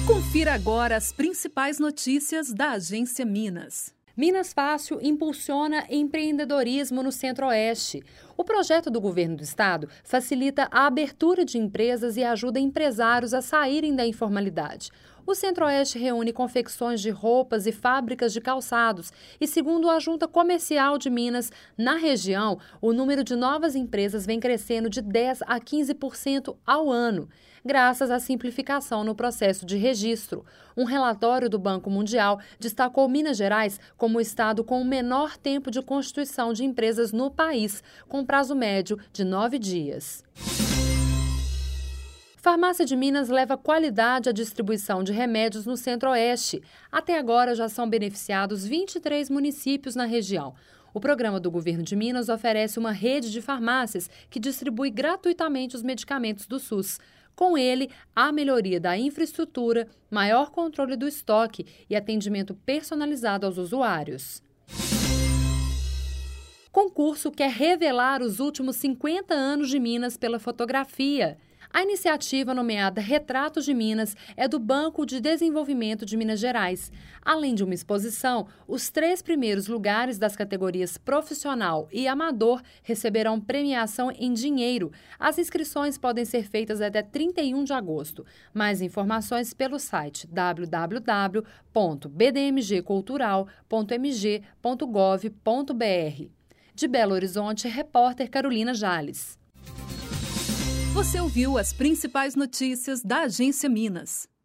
Confira agora as principais notícias da Agência Minas. Minas Fácil impulsiona empreendedorismo no Centro-Oeste. O projeto do governo do estado facilita a abertura de empresas e ajuda empresários a saírem da informalidade. O Centro-Oeste reúne confecções de roupas e fábricas de calçados e, segundo a Junta Comercial de Minas, na região, o número de novas empresas vem crescendo de 10% a 15% ao ano, graças à simplificação no processo de registro. Um relatório do Banco Mundial destacou Minas Gerais como o estado com o menor tempo de constituição de empresas no país, com prazo médio de 9 dias. Farmácia de Minas leva qualidade à distribuição de remédios no Centro-Oeste. Até agora já são beneficiados 23 municípios na região. O programa do governo de Minas oferece uma rede de farmácias que distribui gratuitamente os medicamentos do SUS. Com ele, há melhoria da infraestrutura, maior controle do estoque e atendimento personalizado aos usuários. Concurso quer revelar os últimos 50 anos de Minas pela fotografia. A iniciativa nomeada Retratos de Minas é do Banco de Desenvolvimento de Minas Gerais. Além de uma exposição, os 3 primeiros lugares das categorias profissional e amador receberão premiação em dinheiro. As inscrições podem ser feitas até 31 de agosto. Mais informações pelo site www.bdmgcultural.mg.gov.br. De Belo Horizonte, repórter Carolina Jales. Você ouviu as principais notícias da Agência Minas.